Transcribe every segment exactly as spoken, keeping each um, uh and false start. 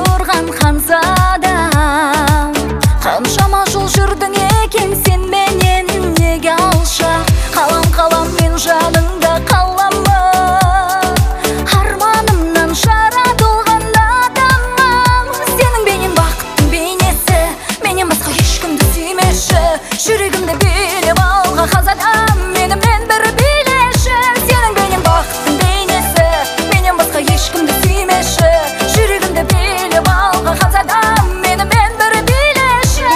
тұрған ханзадам. Қаншама жыл жүрдің екен сен менен неге алшақ? Қалам қалам мен жаныңда қаламын, арманымнан жаратылған адамым. Сенің бейнең бақыттың бейнесі, менен басқа ешкімді сүймеші. Жүрегімді билеп алға ханзадам, менімен бір билеші. Сенің бейнең бақыттың бейнесі, менен басқа ешкімді сүймеші. Жүрегімді билеп алға ханзадам, менімен бір билеші.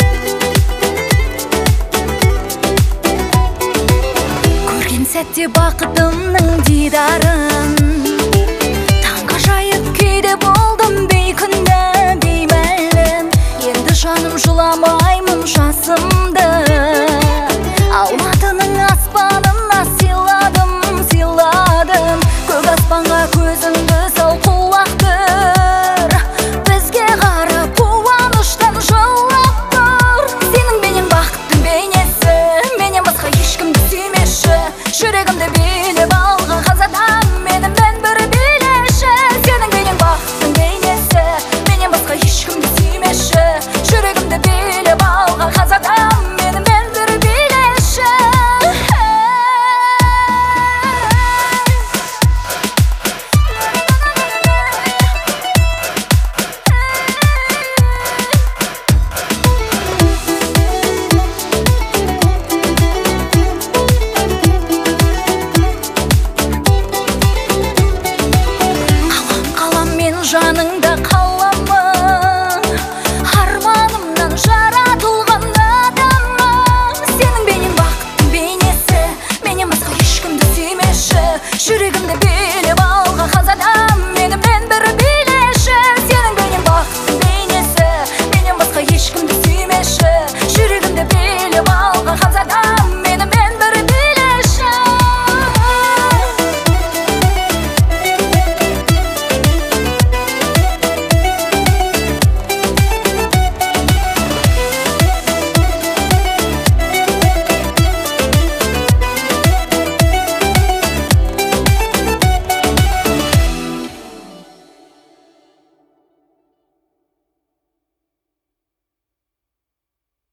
Көрген сәтте бақ